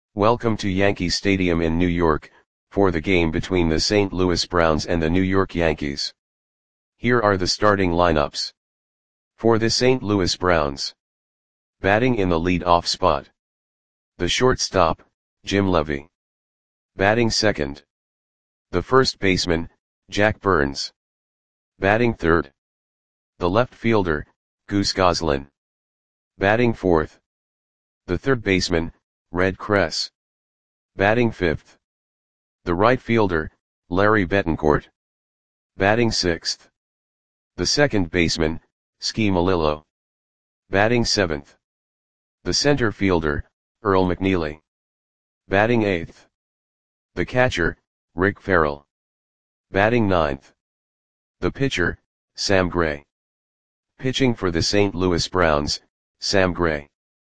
Welcome to Yankee Stadium in New York, for the game between the St. Louis Browns and the New York Yankees. Here are the starting lineups. For the St. Louis Browns. Batting in the lead-off spot. The shortstop, Jim Levy. Batting second. The first baseman, Jack Burns. Batting third. The left fielder, Goose Goslin. Batting fourth. The third baseman, Red Kress. Batting fifth. The right fielder, Larry Betancourt. Batting sixth. The second baseman, Ski Melillo. Batting seventh. The center fielder, Earl McNeely. Batting eighth. The catcher, Rick Farrell. Batting ninth. The pitcher, Sam Gray. Pitching for the St. Louis Browns, Sam Gray.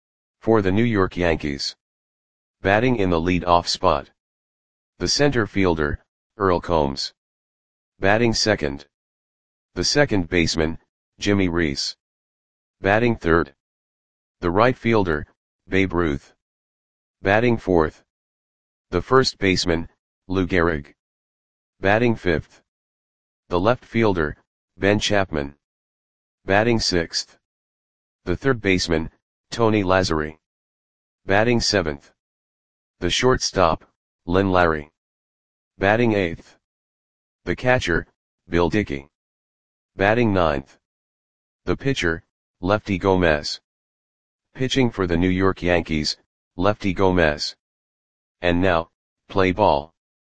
For the New York Yankees. Batting in the lead-off spot. The center fielder, Earl Combs. Batting second. The second baseman, Jimmy Reese. Batting third. The right fielder, Babe Ruth. Batting fourth. The first baseman, Lou Gehrig. Batting fifth. The left fielder, Ben Chapman. Batting sixth. The third baseman, Tony Lazzeri. Batting seventh. The shortstop, Lynn Larry. Batting eighth. The catcher, Bill Dickey. Batting ninth. The pitcher, Lefty Gomez. Pitching for the New York Yankees, Lefty Gomez. And now, play ball.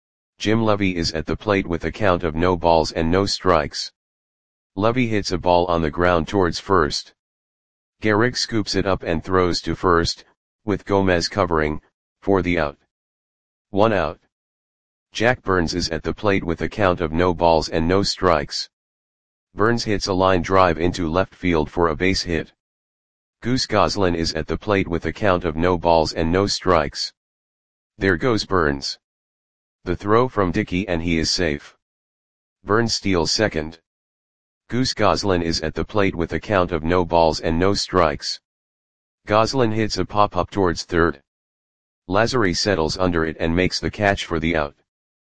Jim Levy is at the plate with a count of no balls and no strikes. Levy hits a ball on the ground towards first. Gehrig scoops it up and throws to first, with Gomez covering, for the out. 1 out. Jack Burns is at the plate with a count of no balls and no strikes. Burns hits a line drive into left field for a base hit. Goose Goslin is at the plate with a count of no balls and no strikes. There goes Burns. The throw from Dickey and he is safe. Burns steals second. Goose Goslin is at the plate with a count of no balls and no strikes. Goslin hits a pop-up towards third. Lazzeri settles under it and makes the catch for the out.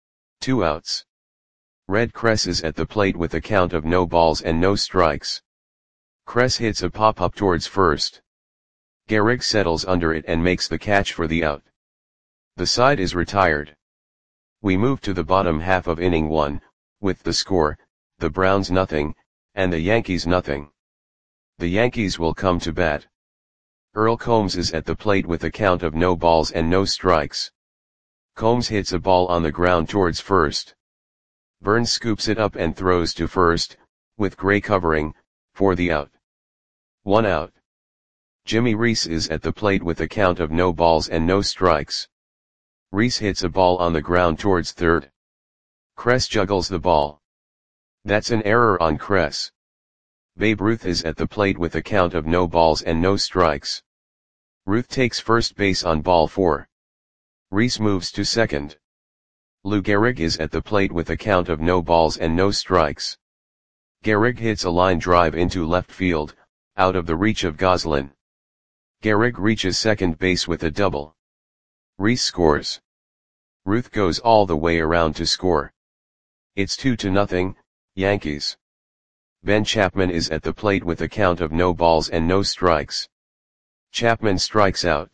2 outs. Red Kress is at the plate with a count of no balls and no strikes. Kress hits a pop-up towards first. Gehrig settles under it and makes the catch for the out. The side is retired. We move to the bottom half of inning 1, with the score, the Browns nothing, and the Yankees nothing. The Yankees will come to bat. Earl Combs is at the plate with a count of no balls and no strikes. Combs hits a ball on the ground towards first. Burns scoops it up and throws to first, with Gray covering, for the out. 1 out. Jimmy Reese is at the plate with a count of no balls and no strikes. Reese hits a ball on the ground towards third. Kress juggles the ball. That's an error on Kress. Babe Ruth is at the plate with a count of no balls and no strikes. Ruth takes first base on ball 4. Reese moves to second. Lou Gehrig is at the plate with a count of no balls and no strikes. Gehrig hits a line drive into left field, out of the reach of Goslin. Gehrig reaches second base with a double. Reese scores. Ruth goes all the way around to score. It's 2-0, Yankees. Ben Chapman is at the plate with a count of no balls and no strikes. Chapman strikes out.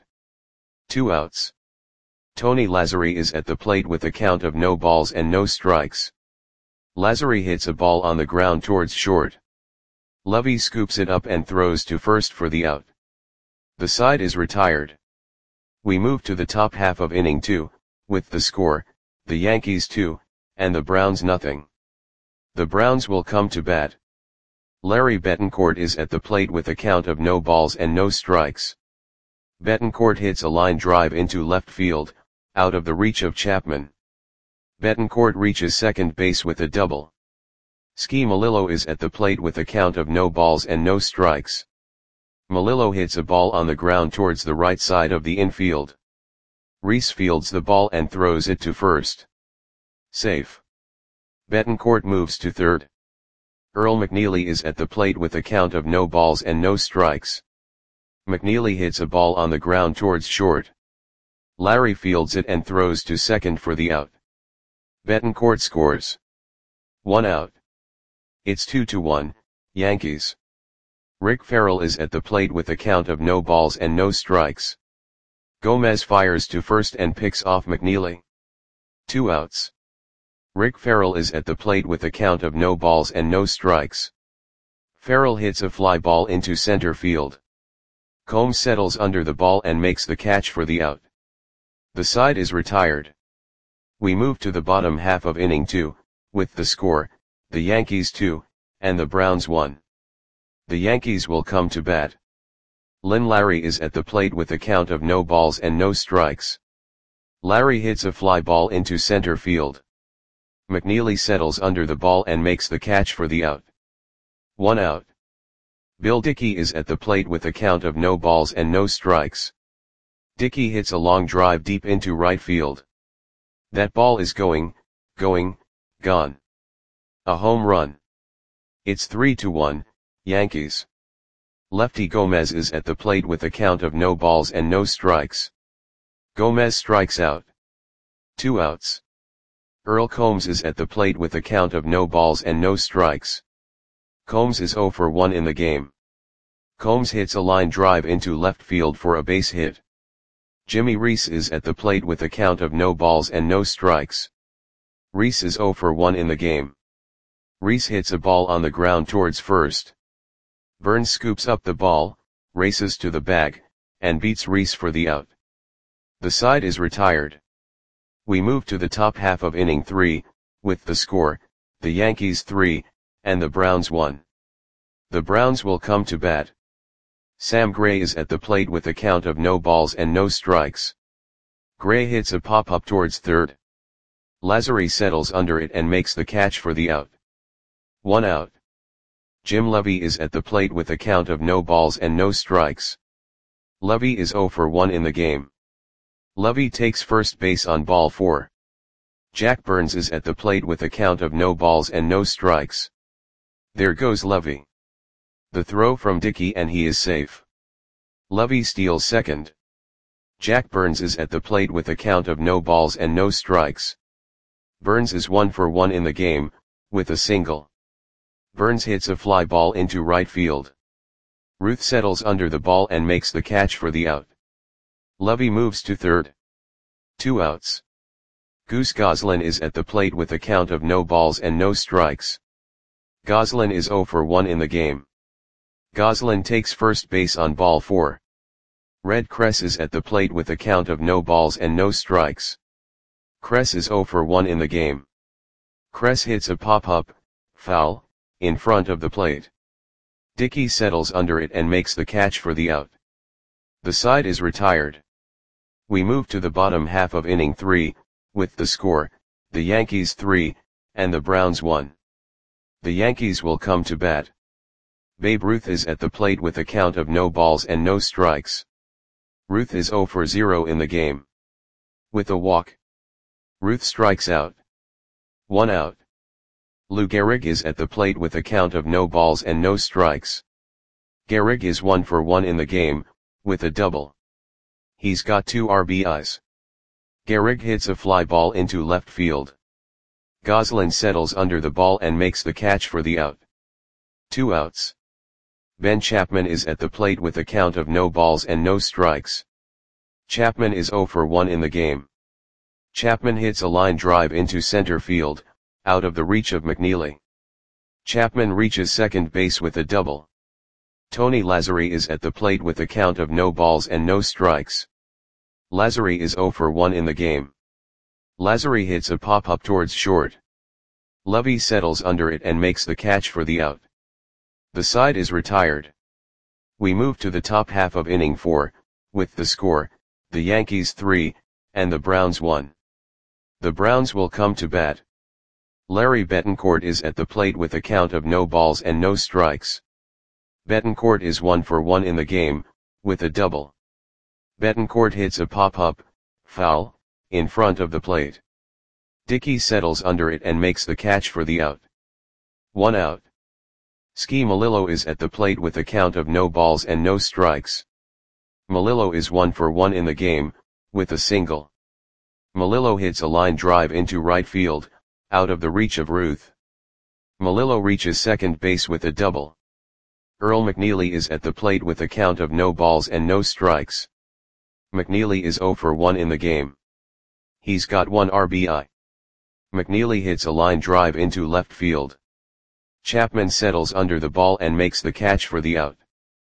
2 outs. Tony Lazzeri is at the plate with a count of no balls and no strikes. Lazzeri hits a ball on the ground towards short. Levy scoops it up and throws to first for the out. The side is retired. We move to the top half of inning 2, with the score, the Yankees 2, and the Browns nothing. The Browns will come to bat. Larry Betancourt is at the plate with a count of no balls and no strikes. Betancourt hits a line drive into left field, out of the reach of Chapman. Betancourt reaches second base with a double. Ski Melillo is at the plate with a count of no balls and no strikes. Melillo hits a ball on the ground towards the right side of the infield. Reese fields the ball and throws it to first. Safe. Betancourt moves to third. Earl McNeely is at the plate with a count of no balls and no strikes. McNeely hits a ball on the ground towards short. Larry fields it and throws to second for the out. Betancourt scores. 1 out. It's 2-1, Yankees. Rick Ferrell is at the plate with a count of no balls and no strikes. Gomez fires to first and picks off McNeely. 2 outs. Rick Ferrell is at the plate with a count of no balls and no strikes. Ferrell hits a fly ball into center field. Combs settles under the ball and makes the catch for the out. The side is retired. We move to the bottom half of inning 2, with the score, the Yankees 2, and the Browns 1. The Yankees will come to bat. Lynn Larry is at the plate with a count of no balls and no strikes. Larry hits a fly ball into center field. McNeely settles under the ball and makes the catch for the out. 1 out. Bill Dickey is at the plate with a count of no balls and no strikes. Dickey hits a long drive deep into right field. That ball is gone. A home run. It's 3-1, Yankees. Lefty Gomez is at the plate with a count of no balls and no strikes. Gomez strikes out. 2 outs. Earl Combs is at the plate with a count of no balls and no strikes. Combs is 0 for 1 in the game. Combs hits a line drive into left field for a base hit. Jimmy Reese is at the plate with a count of no balls and no strikes. Reese is 0 for 1 in the game. Reese hits a ball on the ground towards first. Burns scoops up the ball, races to the bag, and beats Reese for the out. The side is retired. We move to the top half of inning 3, with the score, the Yankees 3, and the Browns 1. The Browns will come to bat. Sam Gray is at the plate with a count of no balls and no strikes. Gray hits a pop-up towards third. Lazary settles under it and makes the catch for the out. 1 out. Jim Levy is at the plate with a count of no balls and no strikes. Levy is 0 for 1 in the game. Levy takes first base on ball 4. Jack Burns is at the plate with a count of no balls and no strikes. There goes Levy. The throw from Dickey and he is safe. Levy steals second. Jack Burns is at the plate with a count of no balls and no strikes. Burns is 1 for 1 in the game, with a single. Burns hits a fly ball into right field. Ruth settles under the ball and makes the catch for the out. Levy moves to third. 2 outs. Goose Goslin is at the plate with a count of no balls and no strikes. Goslin is 0 for 1 in the game. Goslin takes first base on ball 4. Red Kress is at the plate with a count of no balls and no strikes. Kress is 0 for 1 in the game. Kress hits a pop-up, foul, in front of the plate. Dickey settles under it and makes the catch for the out. The side is retired. We move to the bottom half of inning 3, with the score, the Yankees 3, and the Browns 1. The Yankees will come to bat. Babe Ruth is at the plate with a count of no balls and no strikes. Ruth is 0 for 0 in the game. With a walk. Ruth strikes out. 1 out. Lou Gehrig is at the plate with a count of no balls and no strikes. Gehrig is 1 for 1 in the game, with a double. He's got 2 RBIs. Gehrig hits a fly ball into left field. Goslin settles under the ball and makes the catch for the out. 2 outs. Ben Chapman is at the plate with a count of no balls and no strikes. Chapman is 0 for 1 in the game. Chapman hits a line drive into center field, out of the reach of McNeely. Chapman reaches second base with a double. Tony Lazzari is at the plate with a count of no balls and no strikes. Lazzari is 0 for 1 in the game. Lazzari hits a pop-up towards short. Levy settles under it and makes the catch for the out. The side is retired. We move to the top half of inning 4, with the score, the Yankees 3, and the Browns 1. The Browns will come to bat. Larry Betancourt is at the plate with a count of no balls and no strikes. Betancourt is 1 for 1 in the game, with a double. Betancourt hits a pop-up, foul, in front of the plate. Dickey settles under it and makes the catch for the out. 1 out. Ski Melillo is at the plate with a count of no balls and no strikes. Melillo is 1 for 1 in the game, with a single. Melillo hits a line drive into right field, out of the reach of Ruth. Melillo reaches second base with a double. Earl McNeely is at the plate with a count of no balls and no strikes. McNeely is 0 for 1 in the game. He's got 1 RBI. McNeely hits a line drive into left field. Chapman settles under the ball and makes the catch for the out.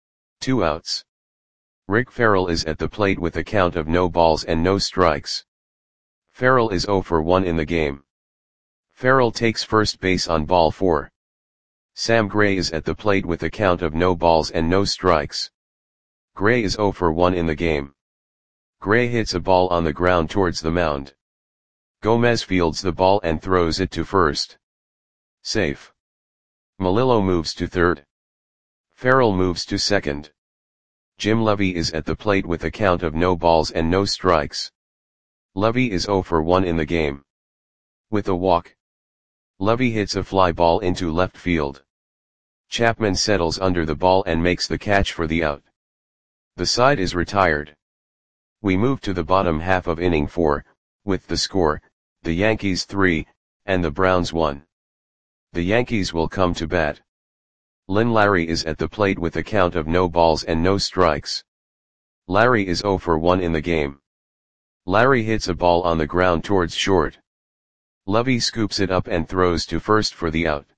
2 outs. Rick Farrell is at the plate with a count of no balls and no strikes. Farrell is 0 for 1 in the game. Farrell takes first base on ball 4. Sam Gray is at the plate with a count of no balls and no strikes. Gray is 0 for 1 in the game. Gray hits a ball on the ground towards the mound. Gomez fields the ball and throws it to first. Safe. Melillo moves to third. Farrell moves to second. Jim Levy is at the plate with a count of no balls and no strikes. Levy is 0 for 1 in the game. With a walk. Levy hits a fly ball into left field. Chapman settles under the ball and makes the catch for the out. The side is retired. We move to the bottom half of inning 4, with the score, the Yankees 3, and the Browns 1. The Yankees will come to bat. Lynn Larry is at the plate with a count of no balls and no strikes. Larry is 0 for 1 in the game. Larry hits a ball on the ground towards short. Levy scoops it up and throws to first for the out.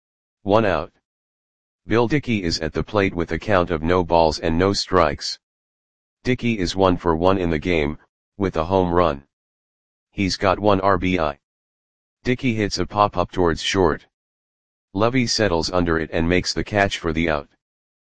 1 out. Bill Dickey is at the plate with a count of no balls and no strikes. Dickey is 1 for 1 in the game, with a home run. He's got 1 RBI. Dickey hits a pop-up towards short. Levy settles under it and makes the catch for the out.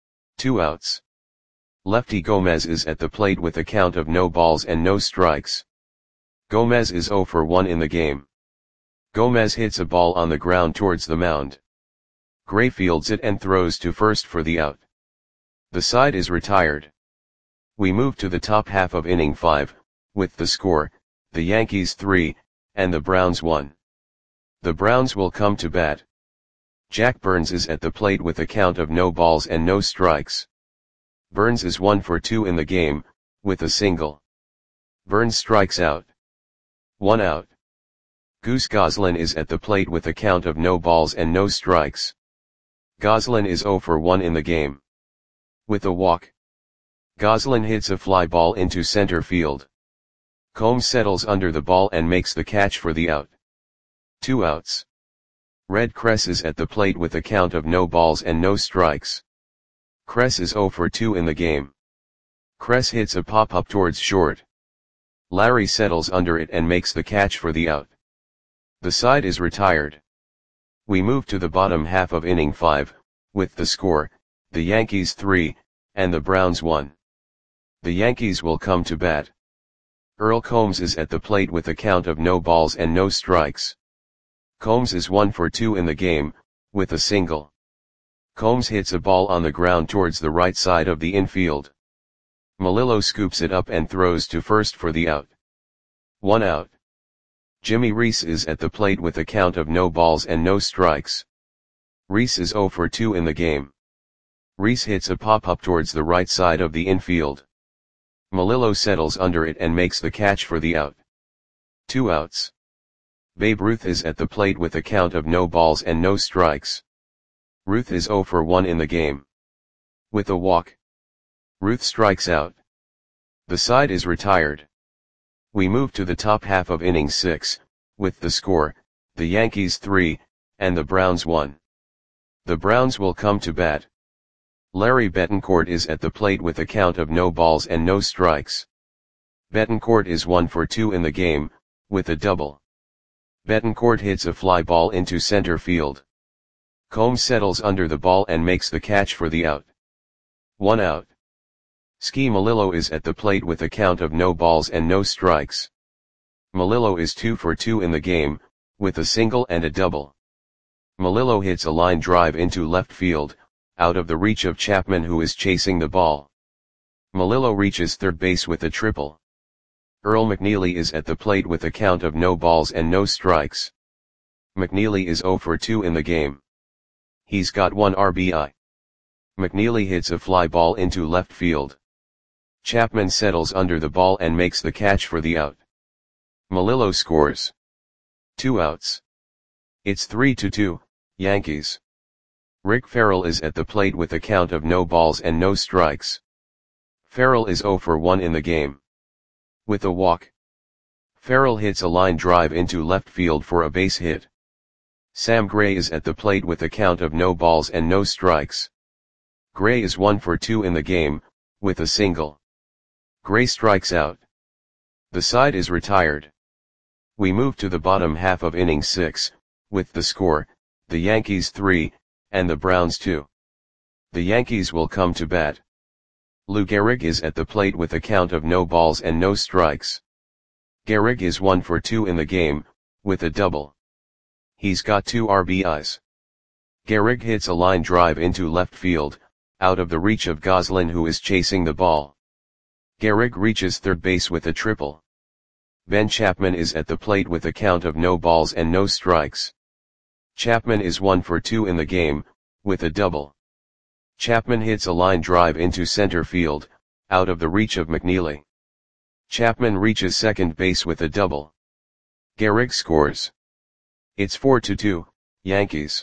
2 outs. Lefty Gomez is at the plate with a count of no balls and no strikes. Gomez is 0 for 1 in the game. Gomez hits a ball on the ground towards the mound. Gray fields it and throws to first for the out. The side is retired. We move to the top half of inning 5, with the score, the Yankees 3, and the Browns 1. The Browns will come to bat. Jack Burns is at the plate with a count of no balls and no strikes. Burns is 1 for 2 in the game, with a single. Burns strikes out. 1 out. Goose Goslin is at the plate with a count of no balls and no strikes. Goslin is 0 for 1 in the game. With a walk. Goslin hits a fly ball into center field. Combs settles under the ball and makes the catch for the out. 2 outs. Red Kress is at the plate with a count of no balls and no strikes. Kress is 0 for 2 in the game. Kress hits a pop-up towards short. Larry settles under it and makes the catch for the out. The side is retired. We move to the bottom half of inning 5, with the score, the Yankees 3, and the Browns 1. The Yankees will come to bat. Earl Combs is at the plate with a count of no balls and no strikes. Combs is 1 for 2 in the game, with a single. Combs hits a ball on the ground towards the right side of the infield. Melillo scoops it up and throws to first for the out. 1 out. Jimmy Reese is at the plate with a count of no balls and no strikes. Reese is 0 for 2 in the game. Reese hits a pop-up towards the right side of the infield. Melillo settles under it and makes the catch for the out. 2 outs. Babe Ruth is at the plate with a count of no balls and no strikes. Ruth is 0 for 1 in the game. With a walk. Ruth strikes out. The side is retired. We move to the top half of inning 6, with the score, the Yankees 3, and the Browns 1. The Browns will come to bat. Larry Betancourt is at the plate with a count of no balls and no strikes. Betancourt is 1 for 2 in the game, with a double. Betancourt hits a fly ball into center field. Combs settles under the ball and makes the catch for the out. 1 out. Ski Melillo is at the plate with a count of no balls and no strikes. Melillo is 2 for 2 in the game, with a single and a double. Melillo hits a line drive into left field, out of the reach of Chapman who is chasing the ball. Melillo reaches third base with a triple. Earl McNeely is at the plate with a count of no balls and no strikes. McNeely is 0 for 2 in the game. He's got 1 RBI. McNeely hits a fly ball into left field. Chapman settles under the ball and makes the catch for the out. Melillo scores. 2 outs. It's 3-2, Yankees. Rick Farrell is at the plate with a count of no balls and no strikes. Farrell is 0 for 1 in the game. With a walk. Farrell hits a line drive into left field for a base hit. Sam Gray is at the plate with a count of no balls and no strikes. Gray is 1 for 2 in the game, with a single. Gray strikes out. The side is retired. We move to the bottom half of inning 6, with the score, the Yankees 3, and the Browns 2. The Yankees will come to bat. Lou Gehrig is at the plate with a count of no balls and no strikes. Gehrig is 1 for 2 in the game, with a double. He's got 2 RBIs. Gehrig hits a line drive into left field, out of the reach of Goslin, who is chasing the ball. Gehrig reaches third base with a triple. Ben Chapman is at the plate with a count of no balls and no strikes. Chapman is 1 for 2 in the game, with a double. Chapman hits a line drive into center field, out of the reach of McNeely. Chapman reaches second base with a double. Gehrig scores. It's 4-2, Yankees.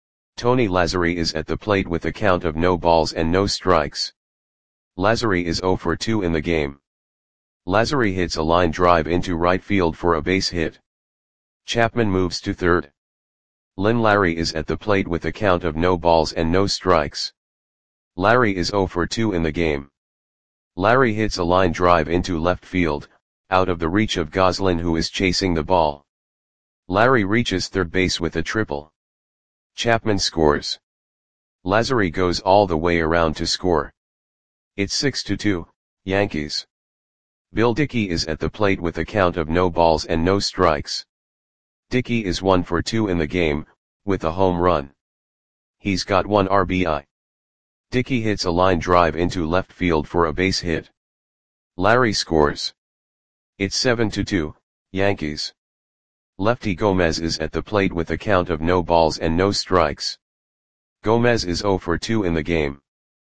Tony Lazzeri is at the plate with a count of no balls and no strikes. Lazzeri is 0 for 2 in the game. Lazzeri hits a line drive into right field for a base hit. Chapman moves to third. Lynn Larry is at the plate with a count of no balls and no strikes. Larry is 0 for 2 in the game. Larry hits a line drive into left field, out of the reach of Goslin, who is chasing the ball. Larry reaches third base with a triple. Chapman scores. Lazzeri goes all the way around to score. It's 6-2, Yankees. Bill Dickey is at the plate with a count of no balls and no strikes. Dickey is 1 for 2 in the game, with a home run. He's got 1 RBI. Dickey hits a line drive into left field for a base hit. Larry scores. It's 7-2, Yankees. Lefty Gomez is at the plate with a count of no balls and no strikes. Gomez is 0 for 2 in the game.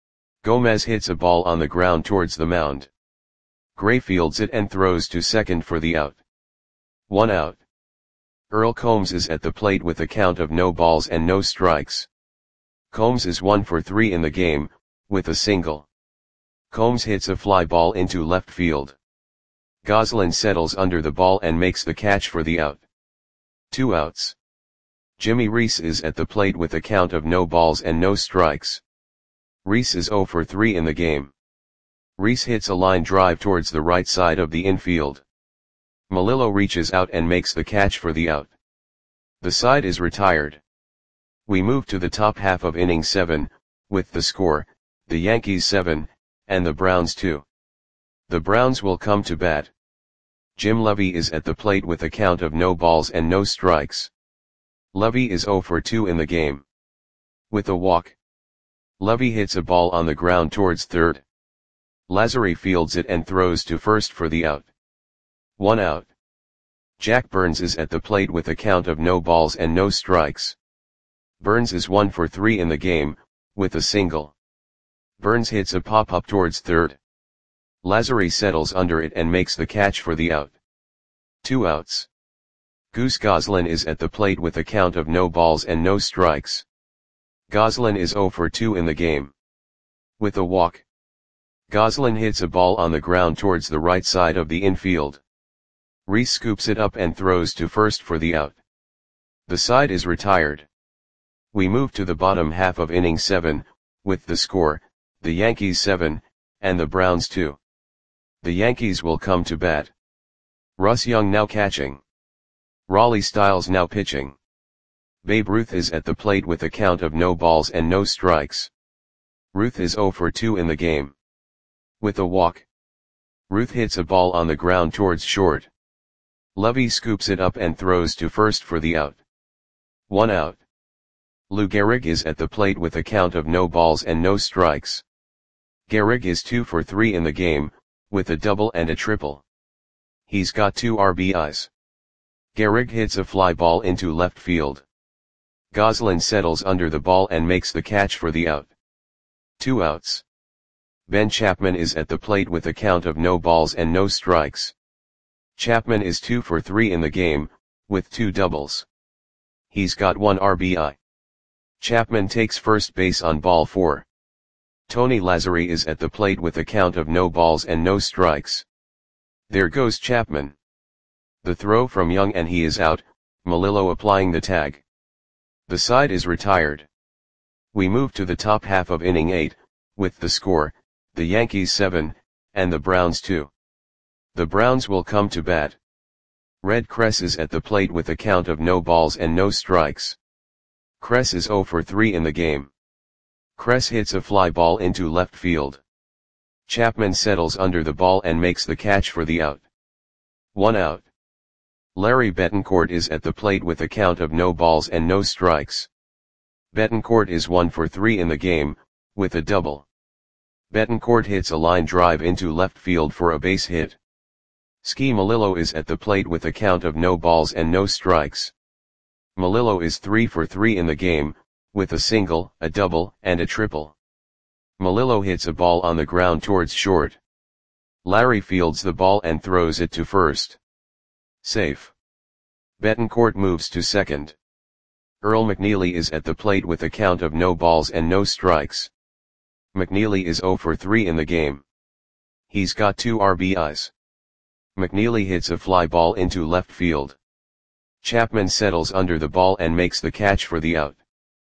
Gomez hits a ball on the ground towards the mound. Gray fields it and throws to second for the out. 1 out. Earl Combs is at the plate with a count of no balls and no strikes. Combs is 1 for 3 in the game, with a single. Combs hits a fly ball into left field. Goslin settles under the ball and makes the catch for the out. 2 outs. Jimmy Reese is at the plate with a count of no balls and no strikes. Reese is 0 for 3 in the game. Reese hits a line drive towards the right side of the infield. Melillo reaches out and makes the catch for the out. The side is retired. We move to the top half of inning 7, with the score, the Yankees 7, and the Browns 2. The Browns will come to bat. Jim Levy is at the plate with a count of no balls and no strikes. Levy is 0 for 2 in the game. With a walk. Levy hits a ball on the ground towards third. Lazzeri fields it and throws to first for the out. 1 out. Jack Burns is at the plate with a count of no balls and no strikes. Burns is 1 for 3 in the game, with a single. Burns hits a pop-up towards third. Lazzeri settles under it and makes the catch for the out. 2 outs. Goose Goslin is at the plate with a count of no balls and no strikes. Goslin is 0 for 2 in the game. With a walk. Goslin hits a ball on the ground towards the right side of the infield. Reese scoops it up and throws to first for the out. The side is retired. We move to the bottom half of inning 7, with the score, the Yankees 7, and the Browns 2. The Yankees will come to bat. Russ Young now catching. Raleigh Styles now pitching. Babe Ruth is at the plate with a count of no balls and no strikes. Ruth is 0 for 2 in the game. With a walk. Ruth hits a ball on the ground towards short. Levy scoops it up and throws to first for the out. 1 out. Lou Gehrig is at the plate with a count of no balls and no strikes. Gehrig is 2 for 3 in the game, with a double and a triple. He's got 2 RBIs. Gehrig hits a fly ball into left field. Goslin settles under the ball and makes the catch for the out. 2 outs. Ben Chapman is at the plate with a count of no balls and no strikes. Chapman is 2 for 3 in the game, with 2 doubles. He's got 1 RBI. Chapman takes first base on ball 4. Tony Lazzeri is at the plate with a count of no balls and no strikes. There goes Chapman. The throw from Young and he is out, Melillo applying the tag. The side is retired. We move to the top half of inning 8, with the score, the Yankees 7, and the Browns 2. The Browns will come to bat. Red Kress is at the plate with a count of no balls and no strikes. Kress is 0 for 3 in the game. Kress hits a fly ball into left field. Chapman settles under the ball and makes the catch for the out. 1 out. Larry Betancourt is at the plate with a count of no balls and no strikes. Betancourt is 1 for 3 in the game, with a double. Betancourt hits a line drive into left field for a base hit. Ski Melillo is at the plate with a count of no balls and no strikes. Melillo is 3 for 3 in the game, with a single, a double, and a triple. Melillo hits a ball on the ground towards short. Larry fields the ball and throws it to first. Safe. Betancourt moves to second. Earl McNeely is at the plate with a count of no balls and no strikes. McNeely is 0 for 3 in the game. He's got 2 RBIs. McNeely hits a fly ball into left field. Chapman settles under the ball and makes the catch for the out.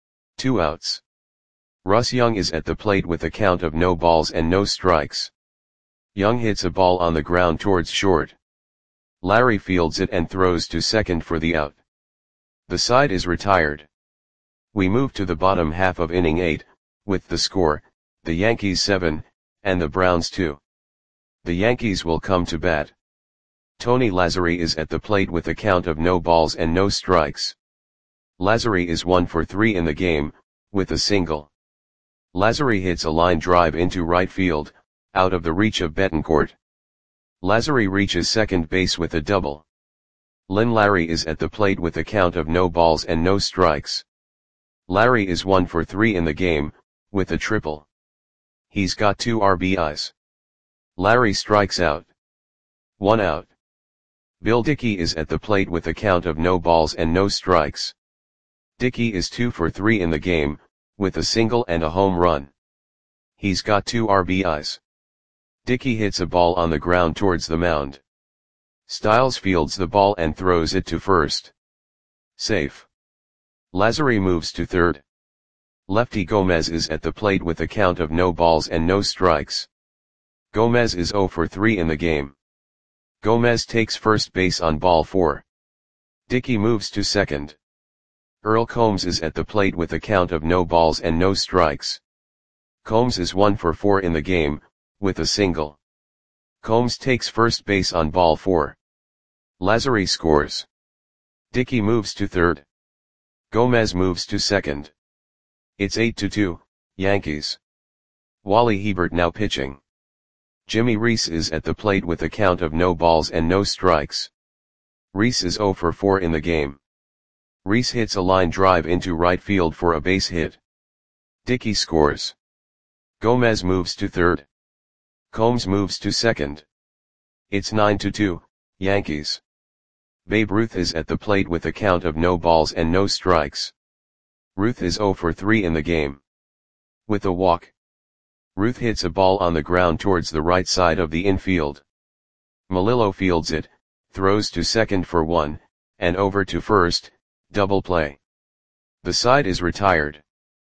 2 outs. Russ Young is at the plate with a count of no balls and no strikes. Young hits a ball on the ground towards short. Larry fields it and throws to second for the out. The side is retired. We move to the bottom half of inning 8, with the score, the Yankees 7, and the Browns 2. The Yankees will come to bat. Tony Lazzeri is at the plate with a count of no balls and no strikes. Lazzeri is 1 for 3 in the game, with a single. Lazzeri hits a line drive into right field, out of the reach of Betancourt. Lazzeri reaches second base with a double. Lynn Larry is at the plate with a count of no balls and no strikes. Larry is 1 for 3 in the game, with a triple. He's got 2 RBIs. Larry strikes out. 1 out. Bill Dickey is at the plate with a count of no balls and no strikes. Dickey is 2 for 3 in the game, with a single and a home run. He's got 2 RBIs. Dickey hits a ball on the ground towards the mound. Styles fields the ball and throws it to first. Safe. Lazzeri moves to third. Lefty Gomez is at the plate with a count of no balls and no strikes. Gomez is 0 for 3 in the game. Gomez takes first base on ball 4. Dickey moves to second. Earl Combs is at the plate with a count of no balls and no strikes. Combs is 1 for 4 in the game, with a single. Combs takes first base on ball 4. Lazzeri scores. Dickey moves to third. Gomez moves to second. It's 8-2, Yankees. Wally Hebert now pitching. Jimmy Reese is at the plate with a count of no balls and no strikes. Reese is 0 for 4 in the game. Reese hits a line drive into right field for a base hit. Dickey scores. Gomez moves to third. Combs moves to second. It's 9-2, Yankees. Babe Ruth is at the plate with a count of no balls and no strikes. Ruth is 0 for 3 in the game. With a walk. Ruth hits a ball on the ground towards the right side of the infield. Melillo fields it, throws to second for 1, and over to first, double play. The side is retired.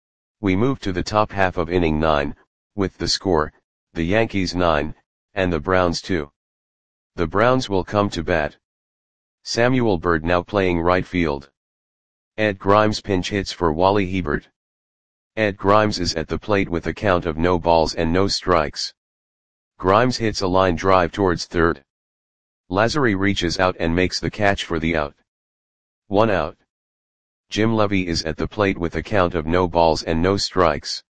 We move to the top half of inning 9, with the score, the Yankees 9, and the Browns 2. The Browns will come to bat. Samuel Byrd now playing right field. Ed Grimes pinch hits for Wally Hebert. Ed Grimes is at the plate with a count of no balls and no strikes. Grimes hits a line drive towards third. Lazzeri reaches out and makes the catch for the out. 1 out. Jim Levy is at the plate with a count of no balls and no strikes.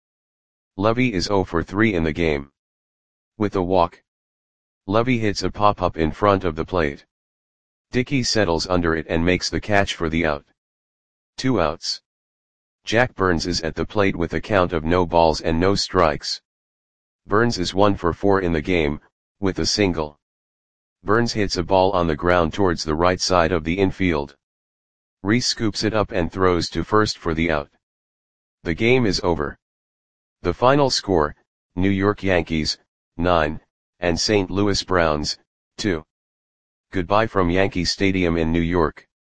Levy is 0 for 3 in the game. With a walk. Levy hits a pop-up in front of the plate. Dickey settles under it and makes the catch for the out. 2 outs. Jack Burns is at the plate with a count of no balls and no strikes. Burns is 1 for 4 in the game, with a single. Burns hits a ball on the ground towards the right side of the infield. Rhys scoops it up and throws to first for the out. The game is over. The final score, New York Yankees, 9, and St. Louis Browns, 2. Goodbye from Yankee Stadium in New York.